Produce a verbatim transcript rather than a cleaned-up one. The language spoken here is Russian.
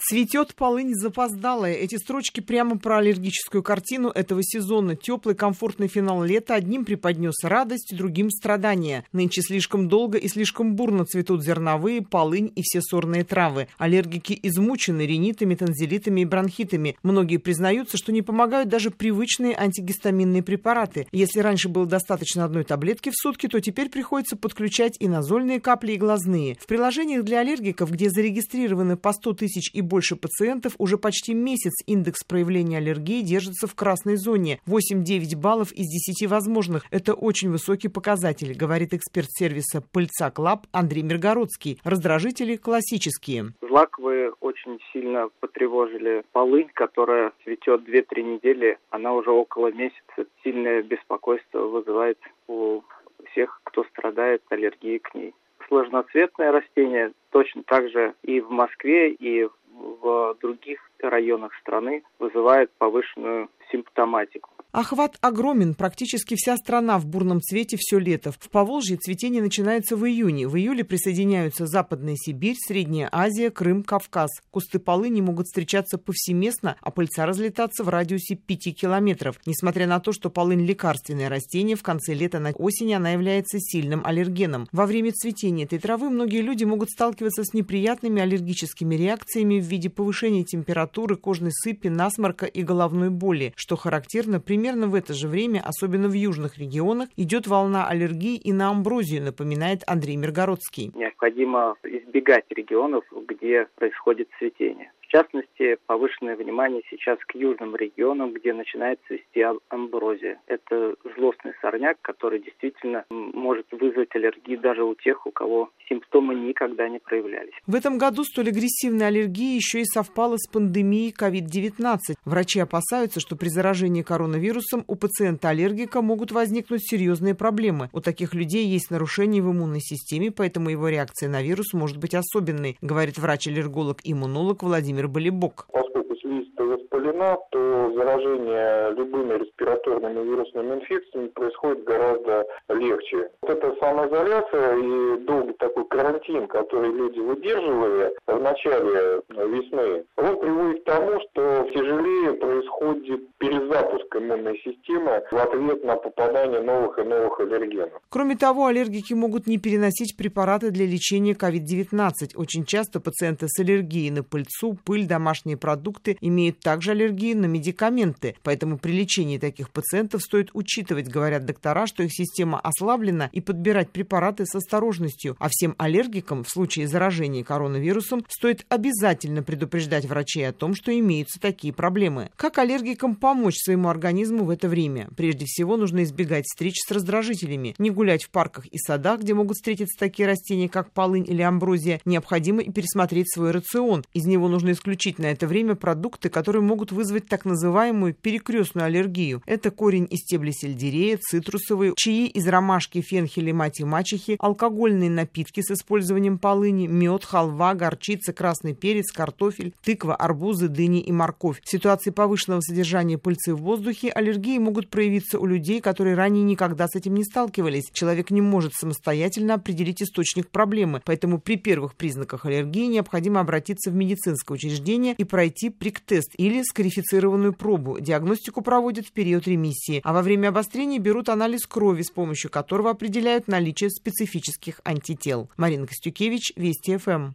Цветет полынь запоздалая. Эти строчки прямо про аллергическую картину этого сезона. Теплый, комфортный финал лета одним преподнес радость, другим страдания. Нынче слишком долго и слишком бурно цветут зерновые, полынь и все сорные травы. Аллергики измучены ринитами, танзелитами и бронхитами. Многие признаются, что не помогают даже привычные антигистаминные препараты. Если раньше было достаточно одной таблетки в сутки, то теперь приходится подключать и назольные капли, и глазные. В приложениях для аллергиков, где зарегистрированы по сто тысяч и больше больше пациентов, уже почти месяц индекс проявления аллергии держится в красной зоне. восемь-девять баллов из десяти возможных. Это очень высокий показатель, говорит эксперт сервиса «Пыльцак Лаб» Андрей Миргородский. Раздражители классические. Злаковые очень сильно потревожили полынь, которая цветет две-три недели. Она уже около месяца. Сильное беспокойство вызывает у всех, кто страдает аллергией к ней. Сложноцветное растение точно так же и в Москве, и в других районах страны вызывает повышенную симптоматику. Охват огромен. Практически вся страна в бурном цвете все лето. В Поволжье цветение начинается в июне. В июле присоединяются Западная Сибирь, Средняя Азия, Крым, Кавказ. Кусты полыни могут встречаться повсеместно, а пыльца разлетаться в радиусе пяти километров. Несмотря на то, что полынь лекарственное растение, в конце лета на осени она является сильным аллергеном. Во время цветения этой травы многие люди могут сталкиваться с неприятными аллергическими реакциями в виде повышения температуры, кожной сыпи, насморка и головной боли, что характерно примерно Примерно в это же время, особенно в южных регионах, идет волна аллергии и на амброзию, напоминает Андрей Миргородский. Необходимо избегать регионов, где происходит цветение. В частности, повышенное внимание сейчас к южным регионам, где начинает цвести амброзия. Это злостный сорняк, который действительно может вызвать аллергию даже у тех, у кого симптомы никогда не проявлялись. В этом году столь агрессивная аллергия еще и совпала с пандемией ковид девятнадцать. Врачи опасаются, что при заражении коронавирусом у пациента-аллергика могут возникнуть серьезные проблемы. У таких людей есть нарушения в иммунной системе, поэтому его реакция на вирус может быть особенной, говорит врач-аллерголог-иммунолог Владимир Болибок. Поскольку слизистая воспалена, то заражение любыми респираторными вирусными инфекциями происходит гораздо легче. Вот эта самоизоляция и долгий такой карантин, который люди выдерживали в начале весны, он приводит к тому, что тяжелее происходит перезапуск иммунной системы в ответ на попадание новых и новых аллергенов. Кроме того, аллергики могут не переносить препараты для лечения ковид девятнадцать. Очень часто пациенты с аллергией на пыльцу, пыль, домашние продукты имеют также аллергию на медикаменты. Поэтому при лечении таких пациентов стоит учитывать, говорят доктора, что их система ослаблена, и подбирать препараты с осторожностью. А всем аллергикам в случае заражения коронавирусом стоит обязательно предупреждать врачей о том, что имеются такие проблемы. Как аллергикам помочь своему организму в это время? Прежде всего, нужно избегать встреч с раздражителями. Не гулять в парках и садах, где могут встретиться такие растения, как полынь или амброзия. Необходимо и пересмотреть свой рацион. Из него нужно исключить на это время продукты, которые могут вызвать так называемую перекрестную аллергию. Это корень и стебли сельдерея, цитрусовые, чаи из ромашки, фенхеля, мать и мачехи, алкогольные напитки с использованием полыни, мед, халва, горчица, красный перец, картофель, тыква, арбузы, дыни и морковь. В ситуации повышенного содержания пыльцы в воздухе аллергии могут проявиться у людей, которые ранее никогда с этим не сталкивались. Человек не может самостоятельно определить источник проблемы, поэтому при первых признаках аллергии необходимо обратиться в медицинское учреждение и пройти прик-тест или скарифицированную пробу. Диагностику проводят в период ремиссии, а во время обострения берут анализ крови, с помощью которого определяют наличие специфических антител. Марина Костюкевич, Вести ФМ.